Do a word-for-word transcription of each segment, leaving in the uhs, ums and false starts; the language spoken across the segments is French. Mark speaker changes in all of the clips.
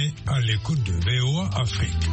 Speaker 1: est à l'écoute de V O A Afrique.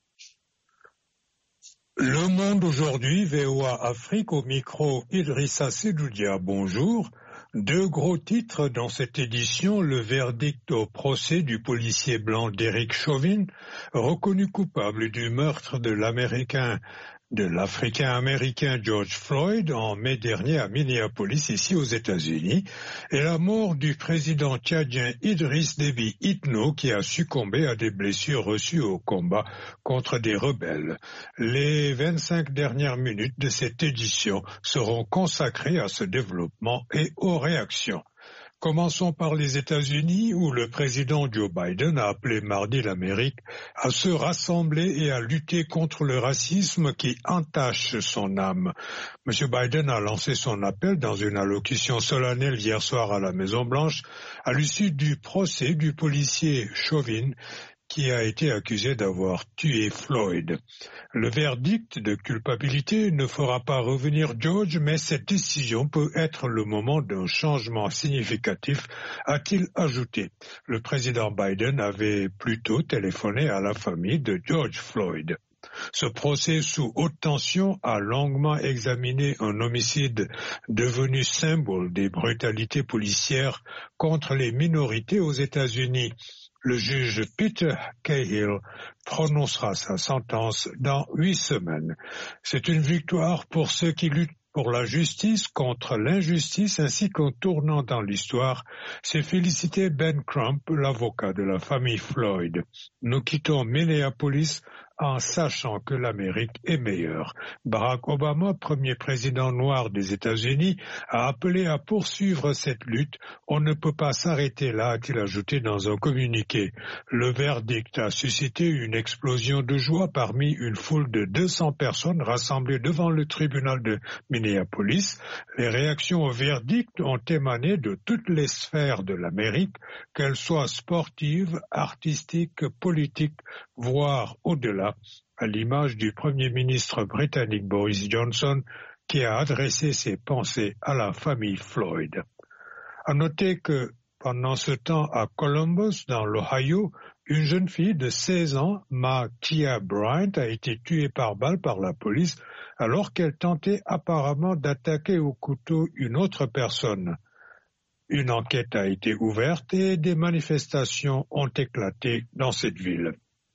Speaker 1: Le Monde aujourd'hui, V O A Afrique, au micro Idrissa Sedoudia, bonjour. Deux gros titres dans cette édition, le verdict au procès du policier blanc Derek Chauvin, reconnu coupable du meurtre de l'Américain de l'Africain-Américain George Floyd en mai dernier à Minneapolis, ici aux États-Unis, et la mort du président tchadien Idriss Déby Itno qui a succombé à des blessures reçues au combat contre des rebelles. Les vingt-cinq dernières minutes de cette édition seront consacrées à ce développement et aux réactions. Commençons par les États-Unis où le président Joe Biden a appelé mardi l'Amérique à se rassembler et à lutter contre le racisme qui entache son âme. M. Biden a lancé son appel dans une allocution solennelle hier soir à la Maison-Blanche à l'issue du procès du policier Chauvin qui a été accusé d'avoir tué Floyd. Le verdict de culpabilité ne fera pas revenir George, mais cette décision peut être le moment d'un changement significatif, a-t-il ajouté. Le président Biden avait plutôt téléphoné à la famille de George Floyd. Ce procès sous haute tension a longuement examiné un homicide devenu symbole des brutalités policières contre les minorités aux États-Unis. Le juge Peter Cahill prononcera sa sentence dans huit semaines. C'est une victoire pour ceux qui luttent pour la justice contre l'injustice ainsi qu'un tournant dans l'histoire, s'est félicité Ben Crump, l'avocat de la famille Floyd. Nous quittons Minneapolis en sachant que l'Amérique est meilleure. Barack Obama, premier président noir des États-Unis, a appelé à poursuivre cette lutte. On ne peut pas s'arrêter là, a-t-il ajouté dans un communiqué. Le verdict a suscité une explosion de joie parmi une foule de deux cents personnes rassemblées devant le tribunal de Minneapolis. Les réactions au verdict ont émané de toutes les sphères de l'Amérique, qu'elles soient sportives, artistiques, politiques, voire au-delà, à l'image du Premier ministre britannique Boris Johnson, qui a adressé ses pensées à la famille Floyd. À noter que, pendant ce temps, à Columbus, dans l'Ohio, une jeune fille de seize ans, Ma'Khia Bryant, a été tuée par balle par la police alors qu'elle tentait apparemment d'attaquer au couteau une autre personne. Une enquête a été ouverte et des manifestations ont éclaté dans cette ville.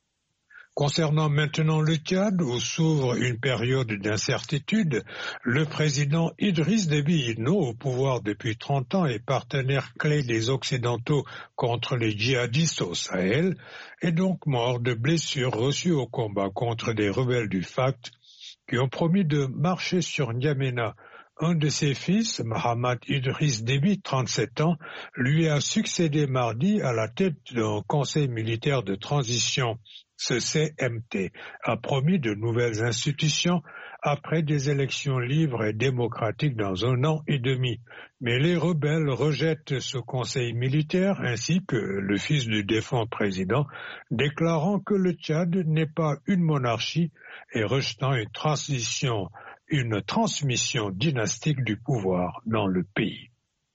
Speaker 1: Concernant maintenant le Tchad, où s'ouvre une période d'incertitude, le président Idriss Déby Itno, au pouvoir depuis trente ans et partenaire clé des Occidentaux contre les djihadistes au Sahel, est donc mort de blessures reçues au combat contre des rebelles du F A C T qui ont promis de marcher sur N'Djamena. Un de ses fils, Mohamed Idriss Déby, trente-sept ans, lui a succédé mardi à la tête d'un conseil militaire de transition. Ce C M T a promis de nouvelles institutions après des élections libres et démocratiques dans un an et demi. Mais les rebelles rejettent ce conseil militaire ainsi que le fils du défunt président, déclarant que le Tchad n'est pas une monarchie et rejetant une transition, une transmission dynastique du pouvoir dans le pays.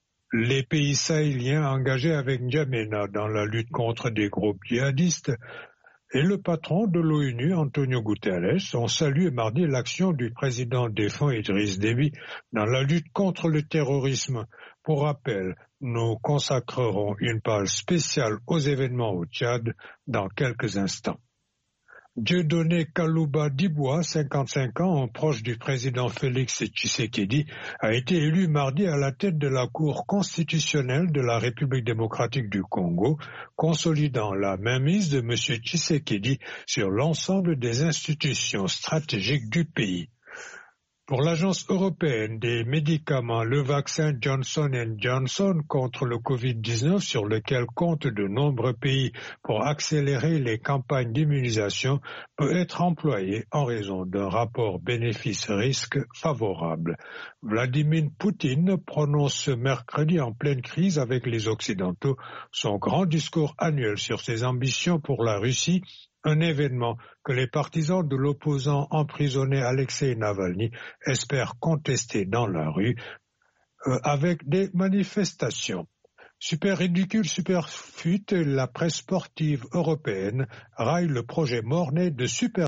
Speaker 1: Les pays sahéliens engagés avec N'Djamena dans la lutte contre des groupes djihadistes et le patron de l'ONU, Antonio Guterres, ont salué mardi l'action du président défunt Idriss Déby dans la lutte contre le terrorisme. Pour rappel, nous consacrerons une page spéciale aux événements au Tchad dans quelques instants. Dieudonné Kalouba Diboua, cinquante-cinq ans, un proche du président Félix Tshisekedi, a été élu mardi à la tête de la Cour constitutionnelle de la République démocratique du Congo, consolidant la mainmise de M. Tshisekedi sur l'ensemble des institutions stratégiques du pays. Pour l'Agence européenne des médicaments, le vaccin Johnson and Johnson contre le covid dix-neuf, sur lequel comptent de nombreux pays pour accélérer les campagnes d'immunisation, peut être employé en raison d'un rapport bénéfice-risque favorable. Vladimir Poutine prononce ce mercredi en pleine crise avec les Occidentaux son grand discours annuel sur ses ambitions pour la Russie, un événement que les partisans de l'opposant emprisonné Alexei Navalny espèrent contester dans la rue euh, avec des manifestations. Super ridicule, super fut, la presse sportive européenne raille le projet Mornay de Super.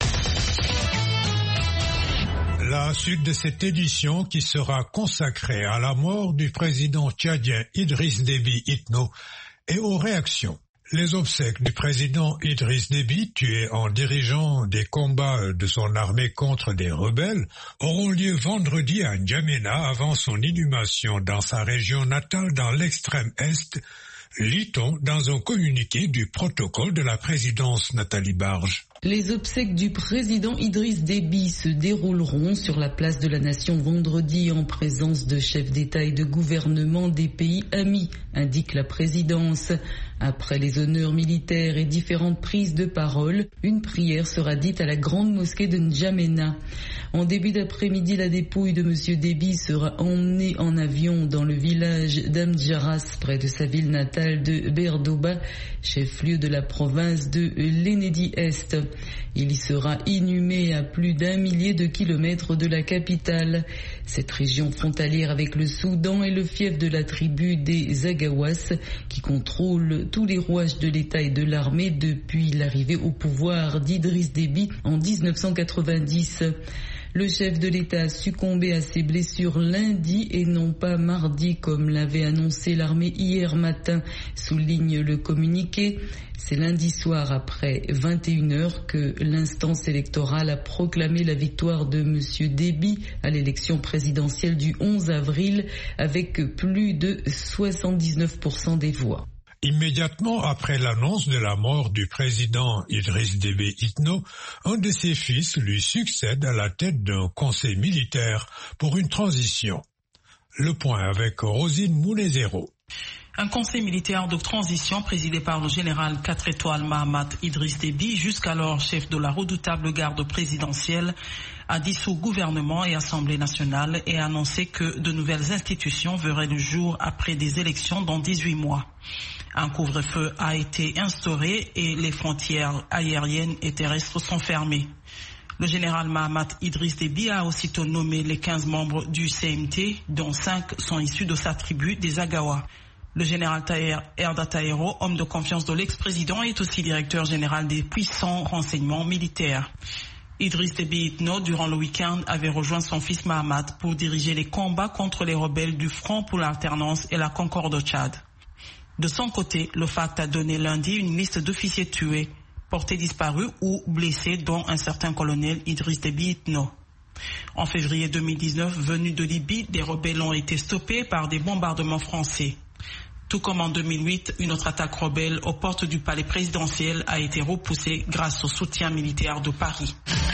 Speaker 1: La suite de cette édition qui sera consacrée à la mort du président tchadien Idriss Déby Itno et aux réactions. Les obsèques du président Idriss Déby, tué en dirigeant des combats de son armée contre des rebelles, auront lieu vendredi à N'Djamena avant son inhumation dans sa région natale dans l'extrême est, lit-on dans un communiqué du protocole de la présidence Nathalie Barge.
Speaker 2: Les obsèques du président Idriss Déby se dérouleront sur la place de la Nation vendredi en présence de chefs d'État et de gouvernement des pays amis, indique la présidence. Après les honneurs militaires et différentes prises de parole, une prière sera dite à la grande mosquée de N'Djamena. En début d'après-midi, la dépouille de M. Déby sera emmenée en avion dans le village d'Amdjaras, près de sa ville natale de Berdoba, chef-lieu de la province de l'Enedi-Est. Il y sera inhumé à plus d'un millier de kilomètres de la capitale. Cette région frontalière avec le Soudan est le fief de la tribu des Agawas qui contrôle tous les rouages de l'État et de l'armée depuis l'arrivée au pouvoir d'Idriss Déby en dix-neuf cent quatre-vingt-dix. Le chef de l'État a succombé à ses blessures lundi et non pas mardi comme l'avait annoncé l'armée hier matin, souligne le communiqué. C'est lundi soir après vingt et une heures que l'instance électorale a proclamé la victoire de M. Déby à l'élection présidentielle du onze avril avec plus de soixante-dix-neuf pour cent des voix.
Speaker 1: Immédiatement après l'annonce de la mort du président Idriss Déby Itno, un de ses fils lui succède à la tête d'un conseil militaire pour une transition. Le point avec Rosine Mounezero.
Speaker 3: Un conseil militaire de transition présidé par le général quatre étoiles Mahamat Idriss Déby, jusqu'alors chef de la redoutable garde présidentielle, a dissous gouvernement et Assemblée nationale et a annoncé que de nouvelles institutions verraient le jour après des élections dans dix-huit mois. Un couvre-feu a été instauré et les frontières aériennes et terrestres sont fermées. Le général Mahamat Idriss Déby a aussitôt nommé les quinze membres du C M T, dont cinq sont issus de sa tribu des Agawa. Le général Taher Erda Tahero, homme de confiance de l'ex-président, est aussi directeur général des puissants renseignements militaires. Idriss Déby Itno, durant le week-end, avait rejoint son fils Mahamat pour diriger les combats contre les rebelles du Front pour l'alternance et la concorde au Tchad. De son côté, le F A C T a donné lundi une liste d'officiers tués, portés disparus ou blessés, dont un certain colonel Idriss Déby Itno. En février deux mille dix-neuf, venus de Libye, des rebelles ont été stoppés par des bombardements français. Tout comme en deux mille huit, une autre attaque rebelle aux portes du palais présidentiel a été repoussée grâce au soutien militaire de Paris.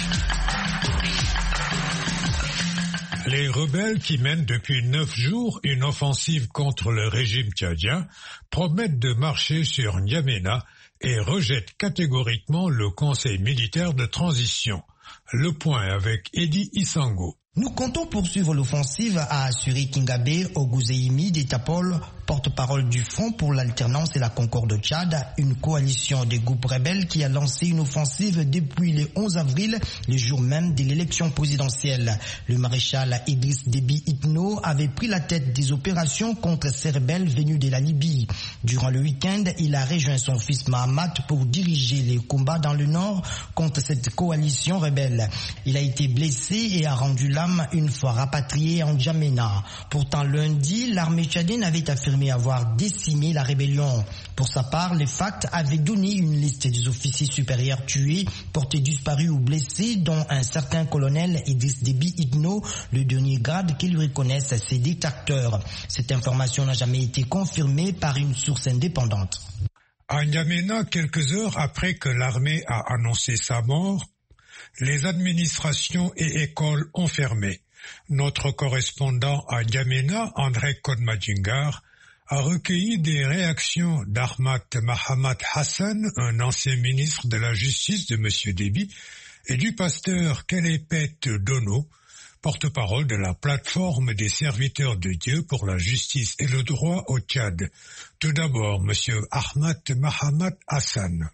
Speaker 1: Les rebelles qui mènent depuis neuf jours une offensive contre le régime tchadien promettent de marcher sur N'Djamena et rejettent catégoriquement le conseil militaire de transition. Le point avec Eddie Isango.
Speaker 4: Nous comptons poursuivre l'offensive, a assuré Kingabe Oguzeimi d'Etapol, porte-parole du Front pour l'alternance et la concorde au Tchad, une coalition des groupes rebelles qui a lancé une offensive depuis le onze avril, le jour même de l'élection présidentielle. Le maréchal Idriss Déby Itno avait pris la tête des opérations contre ces rebelles venus de la Libye. Durant le week-end, il a rejoint son fils Mahamat pour diriger les combats dans le nord contre cette coalition rebelle. Il a été blessé et a rendu l'âme une fois rapatrié en N'Djamena. Pourtant lundi, l'armée tchadienne avait affirmé avoir décimé la rébellion. Pour sa part, le F A C T avait donné une liste des officiers supérieurs tués, portés disparus ou blessés, dont un certain colonel Idriss Déby Itno, le dernier grade qu'ils reconnaissent ses détracteurs. Cette information n'a jamais été confirmée par une source indépendante.
Speaker 1: À N'Djamena, quelques heures après que l'armée a annoncé sa mort, les administrations et écoles ont fermé. Notre correspondant à N'Djamena, André Kodmadjingar, a recueilli des réactions d'Ahmad Mahamat Hassan, un ancien ministre de la Justice de M. Déby, et du pasteur Kelepet Dono, porte-parole de la plateforme des serviteurs de Dieu pour la justice et le droit au Tchad. Tout d'abord, M. Ahmad Mahamat Hassan.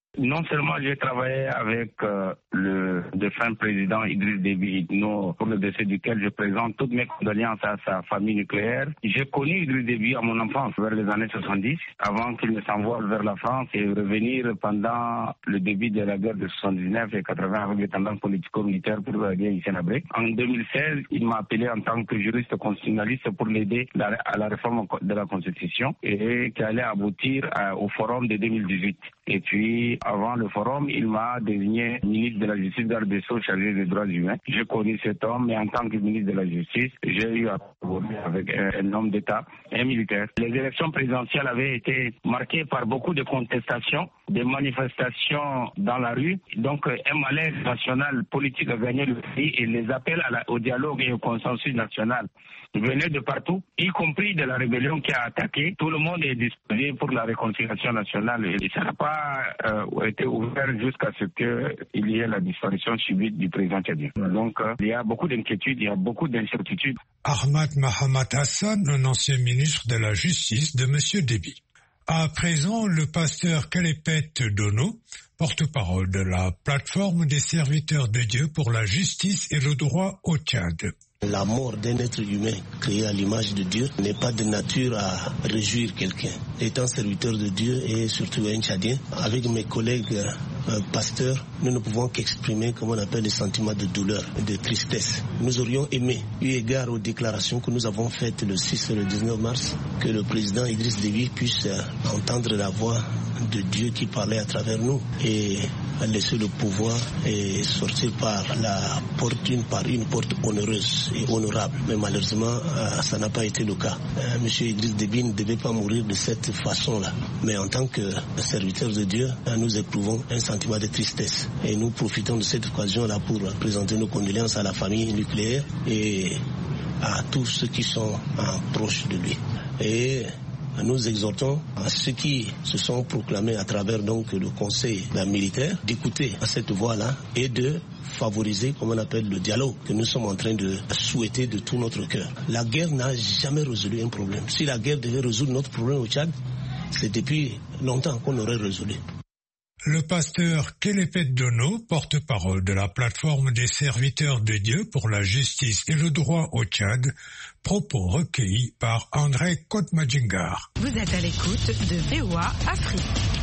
Speaker 5: Non seulement j'ai travaillé avec euh, le défunt président Idriss Déby Itno, pour le décès duquel je présente toutes mes condoléances à sa famille nucléaire. J'ai connu Idriss Déby à mon enfance, vers les années soixante-dix, avant qu'il ne s'envole vers la France et revenir pendant le début de la guerre de soixante-dix-neuf et quatre-vingts avec les tendances politico-militaires pour la guerre Hissène Habré. En deux mille seize, il m'a appelé en tant que juriste constitutionnaliste pour l'aider à la réforme de la Constitution et qui allait aboutir à, au forum de deux mille dix-huit. Et puis, avant le forum, il m'a désigné ministre de la Justice, garde des Sceaux, chargé des droits humains. J'ai connu cet homme, mais en tant que ministre de la Justice, j'ai eu à collaborer avec un, un homme d'État, un militaire. Les élections présidentielles avaient été marquées par beaucoup de contestations, des manifestations dans la rue. Donc, un malaise national politique a gagné le pays et les appels à la, au dialogue et au consensus national venaient de partout, y compris de la rébellion qui a attaqué. Tout le monde est disposé pour la réconciliation nationale et ça n'a pas euh, été ouvert jusqu'à ce qu'il y ait la disparition subite du président tchadien. Donc euh, il y a beaucoup d'inquiétudes, il y a beaucoup d'incertitudes.
Speaker 1: Ahmad Mahamat Hassan, un ancien ministre de la Justice de M. Déby. À présent, le pasteur Kalepet Dono, porte-parole de la plateforme des serviteurs de Dieu pour la justice et le droit au Tchad.
Speaker 6: La mort d'un être humain créé à l'image de Dieu n'est pas de nature à réjouir quelqu'un. Étant serviteur de Dieu et surtout un Tchadien, avec mes collègues euh, pasteurs, nous ne pouvons qu'exprimer, comme on appelle, des sentiments de douleur et de tristesse. Nous aurions aimé, eu égard aux déclarations que nous avons faites le six et le dix-neuf mars, que le président Idriss Déby puisse euh, entendre la voix de Dieu qui parlait à travers nous et laisser le pouvoir et sortir par la porte, une par une porte heureuse et honorable. Mais malheureusement, euh, ça n'a pas été le cas. Euh, Monsieur Idriss Déby ne devait pas mourir de cette façon-là. Mais en tant que serviteur de Dieu, euh, nous éprouvons un sentiment de tristesse. Et nous profitons de cette occasion-là pour présenter nos condoléances à la famille nucléaire et à tous ceux qui sont euh, proches de lui. Et nous exhortons à ceux qui se sont proclamés à travers donc le conseil militaire d'écouter à cette voix-là et de favoriser, comme on appelle, le dialogue que nous sommes en train de souhaiter de tout notre cœur. La guerre n'a jamais résolu un problème. Si la guerre devait résoudre notre problème au Tchad, c'est depuis longtemps qu'on aurait résolu.
Speaker 1: Le pasteur Kalepet Dono, porte-parole de la plateforme des serviteurs de Dieu pour la justice et le droit au Tchad, propos recueillis par André Kotmadjingar.
Speaker 7: Vous êtes à l'écoute de V O A Afrique.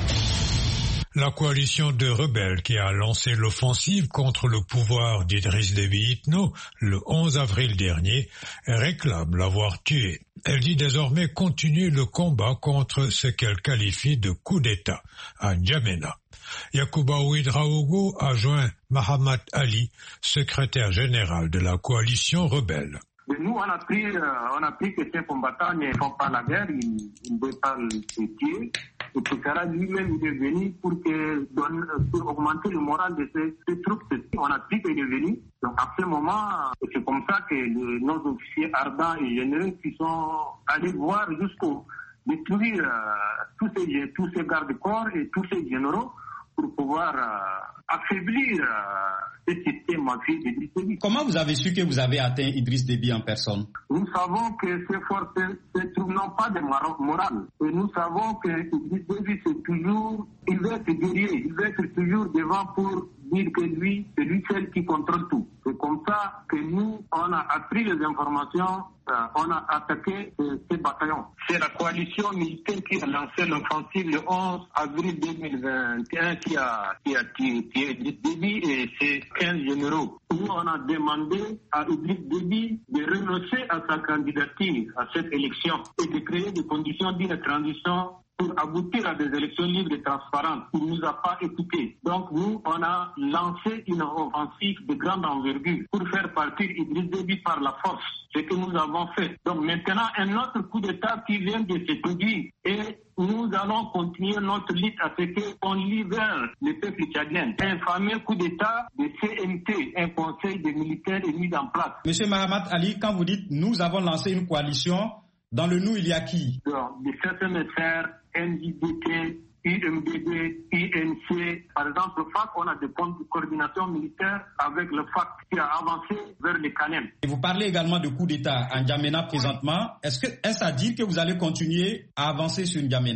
Speaker 1: La coalition de rebelles qui a lancé l'offensive contre le pouvoir d'Idriss Déby Itno le onze avril dernier réclame l'avoir tué. Elle dit désormais continuer le combat contre ce qu'elle qualifie de coup d'État à N'Djamena. Yacouba Ouedraogo a joint Mahamat Ali, secrétaire général de la coalition rebelle.
Speaker 8: Nous, on a pris, euh, on a pris que ces combattants ne font pas la guerre, ils ne veulent pas le tuer. Et tout ça, lui-même, il est venu pour, que, pour augmenter le moral de ces, ces troupes. On a pris qu'il est venu. Donc, à ce moment, c'est comme ça que les, nos officiers ardents et généraux qui sont allés voir jusqu'au détruire euh, tous ces, tous ces gardes-corps et tous ces généraux pour pouvoir euh, affaiblir euh, ce système mafieux d'Idriss Déby.
Speaker 9: Comment vous avez su que vous avez atteint Idriss Déby en personne?
Speaker 8: Nous savons que ces forces, ces troupes n'ont pas de morale. Et nous savons que Idriss Déby, c'est toujours, il veut être guerrier, il veut être toujours devant pour dire que lui, c'est lui seul qui contrôle tout. C'est comme ça que nous, on a appris les informations, euh, on a attaqué euh, ces bataillons. C'est la coalition militaire qui a lancé l'offensive le onze avril deux mille vingt et un qui a, qui a tué Idriss Déby et ses quinze généraux. Nous, on a demandé à Idriss Déby de renoncer à sa candidature à cette élection et de créer des conditions d'une transition pour aboutir à des élections libres et transparentes. Il ne nous a pas écoutés. Donc nous, on a lancé une offensive de grande envergure pour faire partir Idriss Déby par la force. Ce que nous avons fait. Donc maintenant, un autre coup d'État qui vient de se produire. Et nous allons continuer notre lutte à ce qu'on libère le peuple tchadien. Un fameux coup d'État de C M T, un conseil des militaires est mis en place.
Speaker 9: Monsieur Mahamat Ali, quand vous dites « nous avons lancé une coalition », dans le nous, il y a qui?
Speaker 8: Donc, des C S M F R, N J D T, I M D D, I N C. Par exemple, le F A C, on a des coordinations militaires avec le F A C qui a avancé vers les Canem.
Speaker 9: Et vous parlez également de coup d'État à N'Djamena présentement. Est-ce que est-ce à dire que vous allez continuer à avancer sur N'Djamena?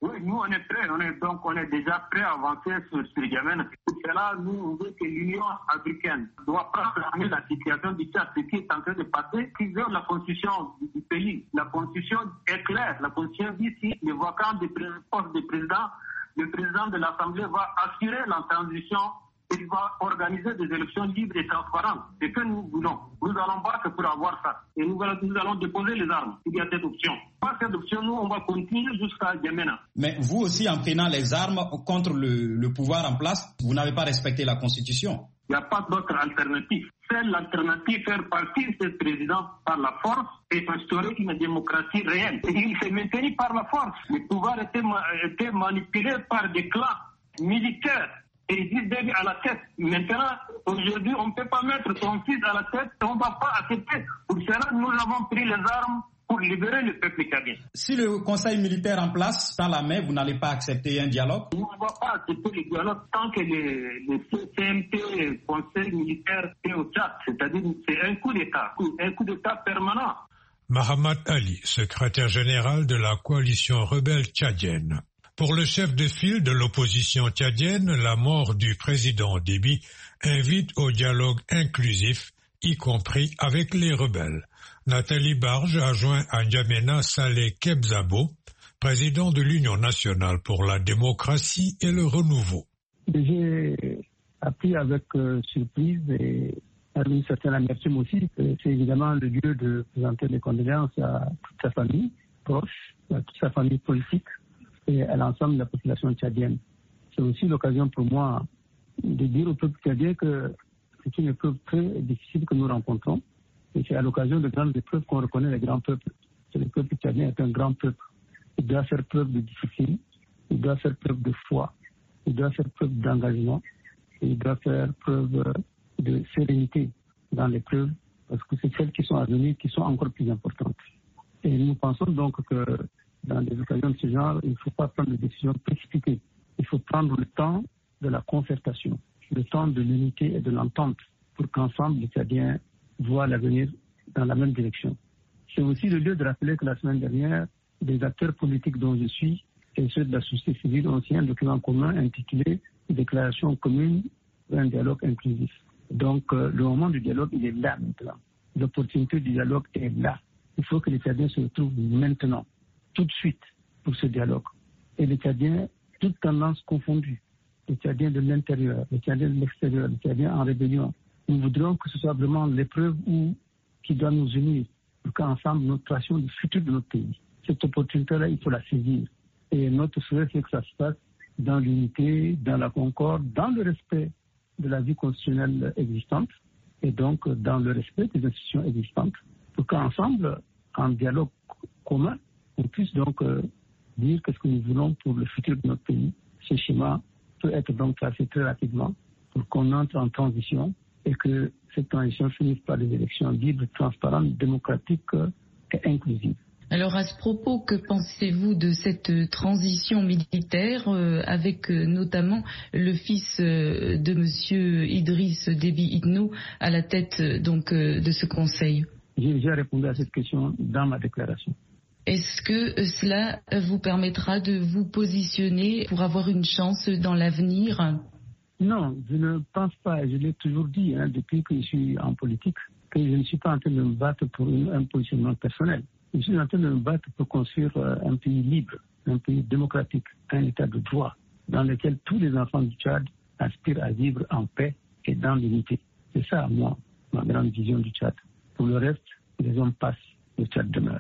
Speaker 8: Oui, nous on est prêts, on est, donc on est déjà prêts à avancer sur, sur Yémen. Pour cela, nous on veut que l'Union africaine doit prendre la situation du Tchad, ce qui est en train de passer, qui veut la constitution du, du pays. La constitution est claire, la constitution dit si le vacant des postes de président, le président de l'Assemblée va assurer la transition. Il va organiser des élections libres et transparentes. C'est ce que nous voulons. Nous allons battre pour avoir ça. Et nous allons, nous allons déposer les armes. Il y a cette option. Pas cette option, nous, on va continuer jusqu'à Yémen.
Speaker 9: Mais vous aussi, en prenant les armes contre le, le pouvoir en place, vous n'avez pas respecté la Constitution.
Speaker 8: Il n'y a pas d'autre alternative. C'est l'alternative faire partir ce président par la force et instaurer une démocratie réelle. Et il s'est maintenu par la force. Le pouvoir était, était manipulé par des clans militaires. Et Idriss Déby à la tête. Maintenant, aujourd'hui, on ne peut pas mettre son fils à la tête, on ne va pas accepter. Pour cela, nous avons pris les armes pour libérer le peuple tchadien.
Speaker 9: Si le conseil militaire en place dans la main, vous n'allez pas accepter un dialogue?
Speaker 8: On ne va pas accepter le dialogue tant que le, le C C M P, le conseil militaire, est au Tchad. C'est-à-dire c'est un coup d'État, un coup d'État permanent.
Speaker 1: Mahamat Ali, secrétaire général de la coalition rebelle tchadienne. Pour le chef de file de l'opposition tchadienne, la mort du président Déby invite au dialogue inclusif, y compris avec les rebelles. Nathalie Barge a joint à N'Djamena Saleh Kebzabo, président de l'Union nationale pour la démocratie et le renouveau.
Speaker 10: J'ai appris avec euh, surprise et avec une certaine amertume aussi que c'est évidemment le lieu de présenter les condoléances à toute sa famille proche, à toute sa famille politique et à l'ensemble de la population tchadienne. C'est aussi l'occasion pour moi de dire au peuple tchadien que c'est une épreuve très difficile que nous rencontrons et c'est à l'occasion de grandes épreuves qu'on reconnaît les grands peuples. Le peuple tchadien est un grand peuple. Il doit faire preuve de discipline, il doit faire preuve de foi, il doit faire preuve d'engagement et il doit faire preuve de sérénité dans l'épreuve parce que c'est celles qui sont à venir qui sont encore plus importantes. Et nous pensons donc que dans des occasions de ce genre, il ne faut pas prendre des décisions précipitées. Il faut prendre le temps de la concertation, le temps de l'unité et de l'entente pour qu'ensemble les Tchadiens voient l'avenir dans la même direction. C'est aussi le lieu de rappeler que la semaine dernière, des acteurs politiques dont je suis et ceux de la société civile ont signé un document commun intitulé « Déclaration commune pour un dialogue inclusif ». Donc euh, le moment du dialogue, il est là maintenant. L'opportunité du dialogue est là. Il faut que les Tchadiens se retrouvent maintenant, tout de suite, pour ce dialogue. Et les Tchadiens, toutes tendances confondues, les Tchadiens de l'intérieur, les Tchadiens de l'extérieur, les Tchadiens en rébellion, nous voudrions que ce soit vraiment l'épreuve où, qui doit nous unir pour qu'ensemble nous tracions le futur de notre pays. Cette opportunité-là, il faut la saisir. Et notre souhait, c'est que ça se passe dans l'unité, dans la concorde, dans le respect de la vie constitutionnelle existante et donc dans le respect des institutions existantes pour qu'ensemble, en dialogue commun, on puisse donc euh, dire qu'est-ce que nous voulons pour le futur de notre pays. Ce schéma peut être donc tracé très rapidement pour qu'on entre en transition et que cette transition finisse par des élections libres, transparentes, démocratiques et inclusives.
Speaker 2: Alors à ce propos, que pensez-vous de cette transition militaire euh, avec euh, notamment le fils euh, de Monsieur Idriss Déby Itno à la tête euh, donc euh, de ce conseil?
Speaker 10: J'ai déjà répondu à cette question dans ma déclaration.
Speaker 2: Est-ce que euh, cela vous permettra de vous positionner pour avoir une chance dans l'avenir?
Speaker 10: Non, je ne pense pas. Je l'ai toujours dit hein, depuis que je suis en politique que je ne suis pas en train de me battre pour une, un positionnement personnel. Je suis en train de me battre pour construire un pays libre, un pays démocratique, un état de droit, dans lequel tous les enfants du Tchad aspirent à vivre en paix et dans l'unité. C'est ça, moi, ma grande vision du Tchad. Pour le reste, les hommes passent, le Tchad demeure.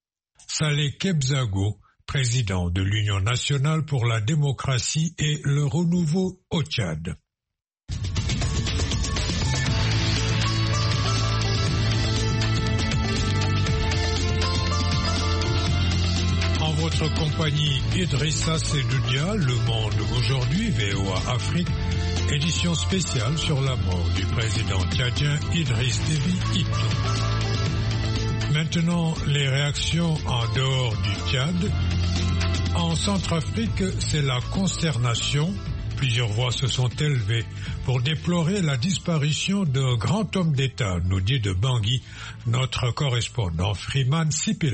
Speaker 1: Saleh Kebzabo, président de l'Union nationale pour la démocratie et le renouveau au Tchad. En votre compagnie, Idrissa Seloudia, Le Monde aujourd'hui, V O A Afrique, édition spéciale sur la mort du président tchadien Idriss Déby Itno. Maintenant, les réactions en dehors du Tchad. En Centrafrique, c'est la consternation. Plusieurs voix se sont élevées pour déplorer la disparition d'un grand homme d'État, nous dit de Bangui notre correspondant Freeman Sipila.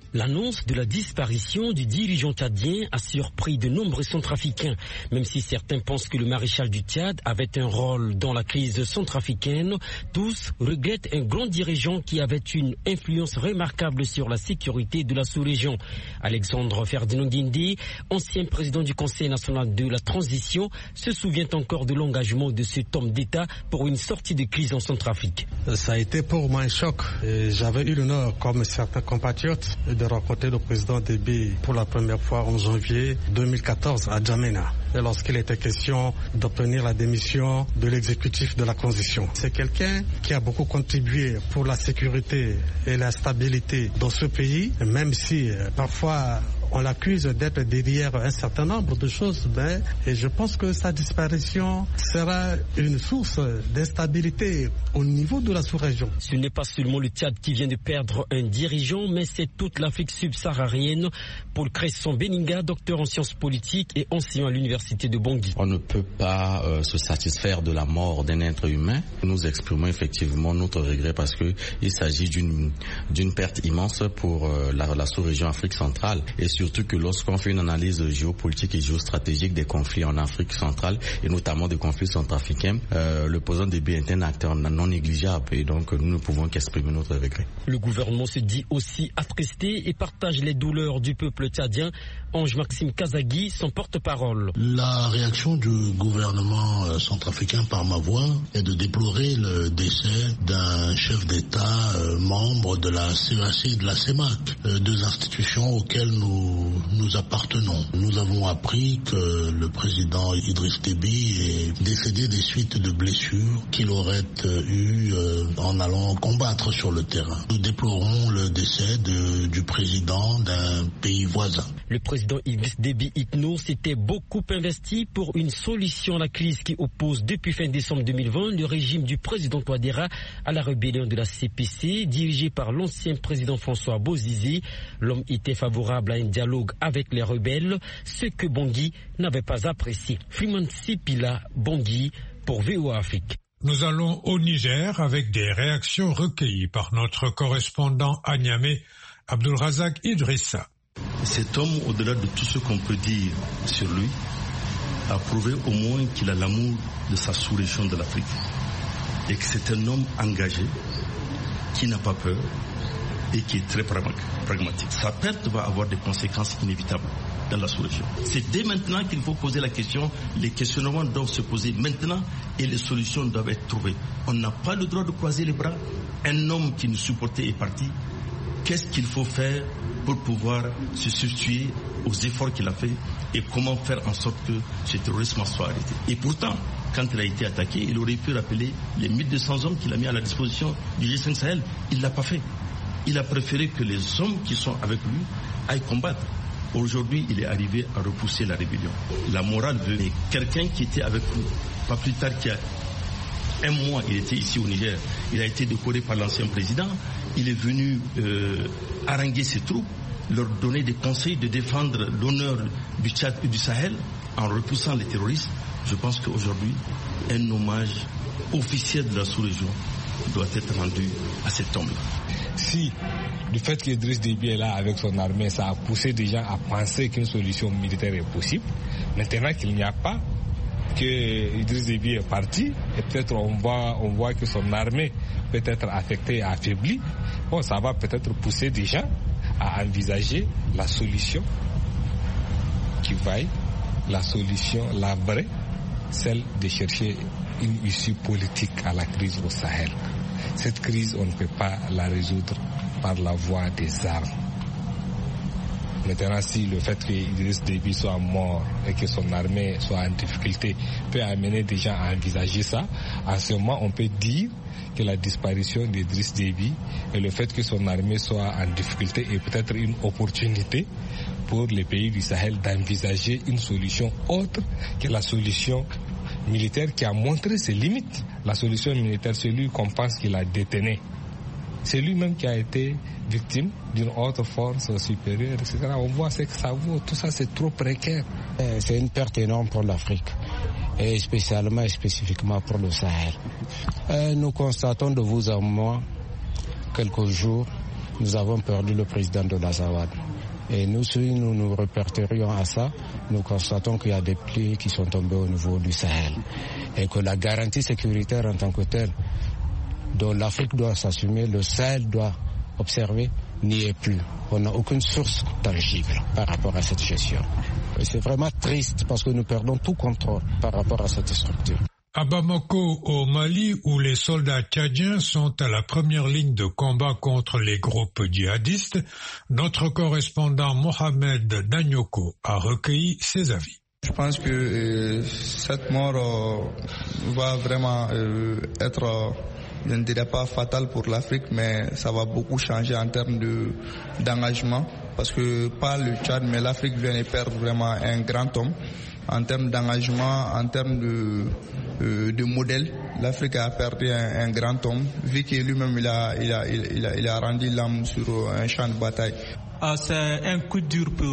Speaker 11: L'annonce de la disparition du dirigeant tchadien a surpris de nombreux centrafricains, même si certains pensent que le maréchal du Tchad avait un rôle dans la crise centrafricaine. Tous regrettent un grand dirigeant qui avait une influence remarquable sur la sécurité de la sous-région. Alexandre Ferdinand Guindé, ancien président du Conseil national de la transition, se souvient encore de l'engagement de cet homme d'État pour une sortie de crise en Centrafrique.
Speaker 12: Ça a été pour moi un choc. J'avais eu l'honneur, comme certains compatriotes, de rencontrer le président Déby pour la première fois en janvier deux mille quatorze à Djamena, lorsqu'il était question d'obtenir la démission de l'exécutif de la transition. C'est quelqu'un qui a beaucoup contribué pour la sécurité et la stabilité dans ce pays, même si euh, parfois on l'accuse d'être derrière un certain nombre de choses, mais et je pense que sa disparition sera une source d'instabilité au niveau de la sous-région.
Speaker 11: Ce n'est pas seulement le Tchad qui vient de perdre un dirigeant, mais c'est toute l'Afrique subsaharienne. Paul Cresson Beninga, docteur en sciences politiques et enseignant à l'université de Bangui.
Speaker 13: On ne peut pas euh, se satisfaire de la mort d'un être humain. Nous exprimons effectivement notre regret parce que il s'agit d'une d'une perte immense pour euh, la, la sous-région Afrique centrale, et surtout que lorsqu'on fait une analyse géopolitique et géostratégique des conflits en Afrique centrale et notamment des conflits centrafricains, euh, le président Déby est un acteur non négligeable et donc nous ne pouvons qu'exprimer notre regret.
Speaker 11: Le gouvernement se dit aussi attristé et partage les douleurs du peuple tchadien. Ange Maxime Kazagui, son porte-parole.
Speaker 14: La réaction du gouvernement centrafricain par ma voix est de déplorer le décès d'un chef d'État euh, membre de la C E A C et de la C E M A C, euh, deux institutions auxquelles nous, nous appartenons. Nous avons appris que le président Idriss Déby est décédé des suites de blessures qu'il aurait euh, eues euh, en allant combattre sur le terrain. Nous déplorons le décès de, du président d'un pays voisin.
Speaker 11: Le président Idriss Déby Itno s'était beaucoup investi pour une solution à la crise qui oppose depuis fin décembre deux mille vingt le régime du président Touadéra à la rébellion de la C P C dirigée par l'ancien président François Bozizé. L'homme était favorable à un dialogue avec les rebelles, ce que Bangui n'avait pas apprécié. Freeman Sipila, Bangui, pour V O A Afrique.
Speaker 1: Nous allons au Niger avec des réactions recueillies par notre correspondant à Niamey, Abdulrazak Idrissa.
Speaker 15: Cet homme, au-delà de tout ce qu'on peut dire sur lui, a prouvé au moins qu'il a l'amour de sa sous-région de l'Afrique et que c'est un homme engagé, qui n'a pas peur et qui est très pragmatique. Sa perte va avoir des conséquences inévitables dans la sous-région. C'est dès maintenant qu'il faut poser la question, les questionnements doivent se poser maintenant et les solutions doivent être trouvées. On n'a pas le droit de croiser les bras. Un homme qui nous supportait est parti. Qu'est-ce qu'il faut faire pour pouvoir se substituer aux efforts qu'il a fait et comment faire en sorte que ce terrorisme soit arrêté. Et pourtant, quand il a été attaqué, il aurait pu rappeler les mille deux cents hommes qu'il a mis à la disposition du G cinq Sahel. Il ne l'a pas fait. Il a préféré que les hommes qui sont avec lui aillent combattre. Aujourd'hui, il est arrivé à repousser la rébellion. La morale veut que quelqu'un qui était avec nous, pas plus tard qu'il y a un mois, il était ici au Niger, il a été décoré par l'ancien président, il est venu euh, haranguer ses troupes, leur donner des conseils de défendre l'honneur du Tchad et du Sahel en repoussant les terroristes. Je pense qu'aujourd'hui, un hommage officiel de la sous-région doit être rendu à cet homme-là.
Speaker 16: Si le fait qu'Idriss Déby est là avec son armée, ça a poussé des gens à penser qu'une solution militaire est possible, maintenant qu'il n'y a pas, que Idriss Déby est parti, et peut-être on voit, on voit que son armée peut être affectée et affaiblie, bon, ça va peut-être pousser des gens à envisager la solution qui vaille, la solution, la vraie, celle de chercher une issue politique à la crise au Sahel. Cette crise, on ne peut pas la résoudre par la voie des armes. Maintenant, si le fait qu'Idriss Déby soit mort et que son armée soit en difficulté peut amener des gens à envisager ça, à ce moment, on peut dire que la disparition d'Idriss Déby et le fait que son armée soit en difficulté est peut-être une opportunité pour les pays du Sahel d'envisager une solution autre que la solution militaire qui a montré ses limites. La solution militaire, c'est lui qu'on pense qu'il a détenu. C'est lui-même qui a été victime d'une autre force supérieure, et cetera. On voit ce que ça vaut. Tout ça, c'est trop précaire.
Speaker 17: C'est une perte énorme pour l'Afrique, et spécialement et spécifiquement pour le Sahel. Nous constatons de vous à moi, quelques jours, nous avons perdu le président de l'Azawad. Et nous, si nous nous répertorions à ça, nous constatons qu'il y a des plis qui sont tombés au niveau du Sahel. Et que la garantie sécuritaire en tant que telle, dont l'Afrique doit s'assumer, le Sahel doit observer, n'y est plus. On n'a aucune source tangible par rapport à cette gestion. Et c'est vraiment triste parce que nous perdons tout contrôle par rapport à cette structure.
Speaker 1: À Bamako, au Mali, où les soldats tchadiens sont à la première ligne de combat contre les groupes djihadistes, notre correspondant Mohamed Danyoko a recueilli ses avis.
Speaker 18: Je pense que euh, cette mort euh, va vraiment euh, être, euh, je ne dirais pas fatale pour l'Afrique, mais ça va beaucoup changer en termes de, d'engagement, parce que pas le Tchad, mais l'Afrique vient de perdre vraiment un grand homme. En termes d'engagement, en termes de, euh, de modèle, l'Afrique a perdu un, un grand homme, vu que lui-même il a, il a, il a, il a rendu l'âme sur un champ de bataille.
Speaker 19: Ah, c'est un coup dur pour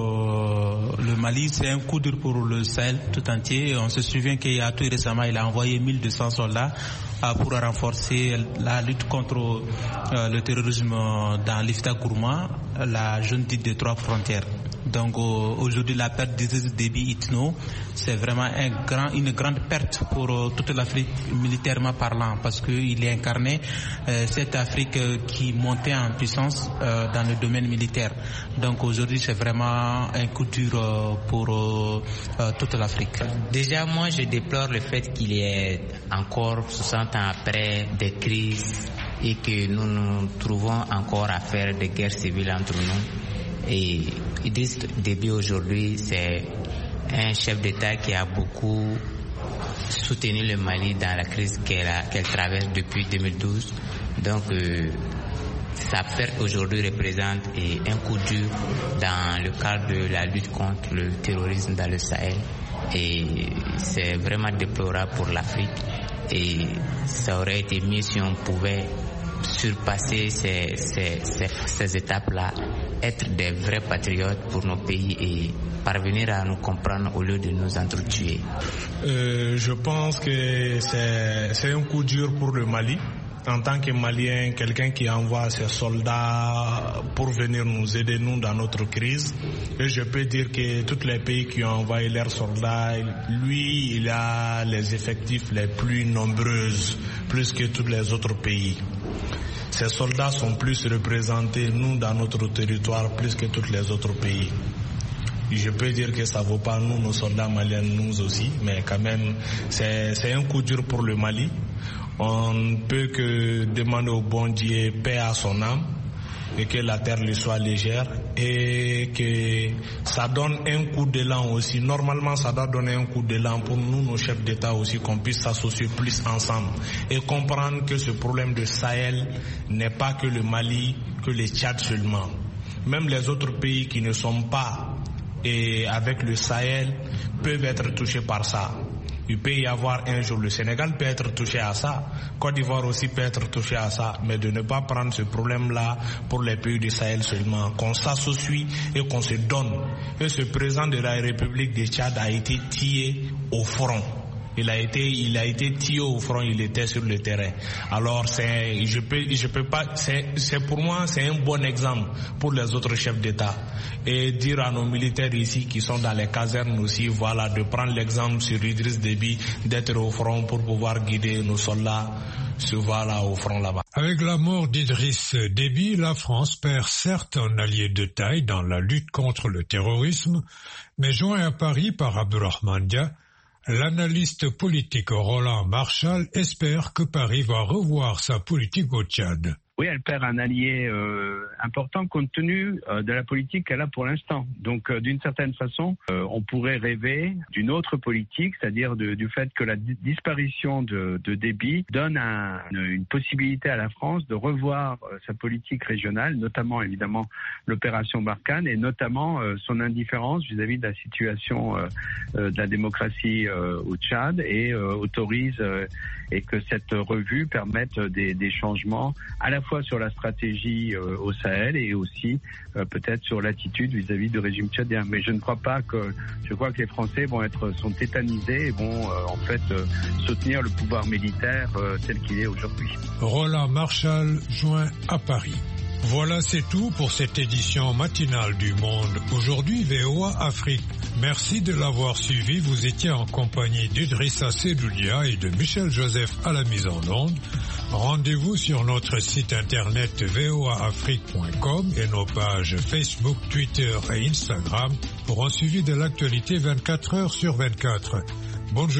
Speaker 19: euh, le Mali, c'est un coup dur pour le Sahel tout entier. On se souvient qu'il y a tout récemment, il a envoyé mille deux cents soldats euh, pour renforcer la lutte contre euh, le terrorisme dans l'Ifta Gourma, la zone dite des trois frontières. Donc euh, aujourd'hui, la perte d'Idriss Déby Itno, c'est vraiment un grand, une grande perte pour euh, toute l'Afrique militairement parlant, parce qu'il est incarné euh, cette Afrique euh, qui montait en puissance euh, dans le domaine militaire. Donc aujourd'hui, c'est vraiment un coup dur euh, pour euh, euh, toute l'Afrique.
Speaker 20: Déjà, moi, je déplore le fait qu'il y ait encore soixante ans après des crises et que nous nous trouvons encore à faire des guerres civiles entre nous. Et Idriss Déby aujourd'hui, c'est un chef d'État qui a beaucoup soutenu le Mali dans la crise qu'elle, a, qu'elle traverse depuis deux mille douze. Donc, euh, sa perte aujourd'hui représente et, un coup dur dans le cadre de la lutte contre le terrorisme dans le Sahel. Et c'est vraiment déplorable pour l'Afrique. Et ça aurait été mieux si on pouvait surpasser ces, ces, ces, ces étapes-là, être des vrais patriotes pour nos pays et parvenir à nous comprendre au lieu de nous entretuer.
Speaker 21: Euh, je pense que c'est, c'est un coup dur pour le Mali. En tant que Malien, quelqu'un qui envoie ses soldats pour venir nous aider, nous, dans notre crise. Et je peux dire que tous les pays qui ont envoyé leurs soldats, lui, il a les effectifs les plus nombreux, plus que tous les autres pays. Ces soldats sont plus représentés, nous, dans notre territoire, plus que tous les autres pays. Je peux dire que ça ne vaut pas nous, nos soldats maliens, nous aussi, mais quand même, c'est, c'est un coup dur pour le Mali. On ne peut que demander au bon Dieu paix à son âme et que la terre lui soit légère et que ça donne un coup d'élan aussi. Normalement, ça doit donner un coup d'élan pour nous, nos chefs d'État aussi, qu'on puisse s'associer plus ensemble et comprendre que ce problème de Sahel n'est pas que le Mali, que le Tchad seulement. Même les autres pays qui ne sont pas et avec le Sahel peuvent être touchés par ça. Il peut y avoir un jour, le Sénégal peut être touché à ça, Côte d'Ivoire aussi peut être touché à ça, mais de ne pas prendre ce problème-là pour les pays du Sahel seulement, qu'on s'associe et qu'on se donne. Et ce président de la République du Tchad a été tué au front. Il a été, il a été tué au front, il était sur le terrain. Alors c'est, je peux, je peux pas, c'est, c'est pour moi, c'est un bon exemple pour les autres chefs d'État. Et dire à nos militaires ici qui sont dans les casernes aussi, voilà, de prendre l'exemple sur Idriss Déby, d'être au front pour pouvoir guider nos soldats, se voilà au front là-bas.
Speaker 1: Avec la mort d'Idriss Déby, la France perd certes un allié de taille dans la lutte contre le terrorisme, mais joint à Paris par Abdourahmane Dia, l'analyste politique Roland Marchal espère que Paris va revoir sa politique au Tchad.
Speaker 5: Oui, elle perd un allié euh, important compte tenu euh, de la politique qu'elle a pour l'instant. Donc, euh, d'une certaine façon, euh, on pourrait rêver d'une autre politique, c'est-à-dire de, du fait que la di- disparition de, de Déby donne un, une, une possibilité à la France de revoir euh, sa politique régionale, notamment évidemment l'opération Barkhane et notamment euh, son indifférence vis-à-vis de la situation euh, euh, de la démocratie euh, au Tchad et euh, autorise euh, et que cette revue permette des, des changements à la fois sur la stratégie euh, au Sahel et aussi euh, peut-être sur l'attitude vis-à-vis du régime tchadien. Mais je ne crois pas que, je crois que les Français vont être, sont tétanisés et vont euh, en fait euh, soutenir le pouvoir militaire euh, tel qu'il est aujourd'hui.
Speaker 1: Roland Marchal, joint à Paris. Voilà, c'est tout pour cette édition matinale du Monde. Aujourd'hui, V O A Afrique. Merci de l'avoir suivi. Vous étiez en compagnie d'Idrissa Sedoudia et de Michel Joseph à la mise en onde. Rendez-vous sur notre site internet v o a afrique point com et nos pages Facebook, Twitter et Instagram pour un suivi de l'actualité vingt-quatre heures sur vingt-quatre. Bonne journée.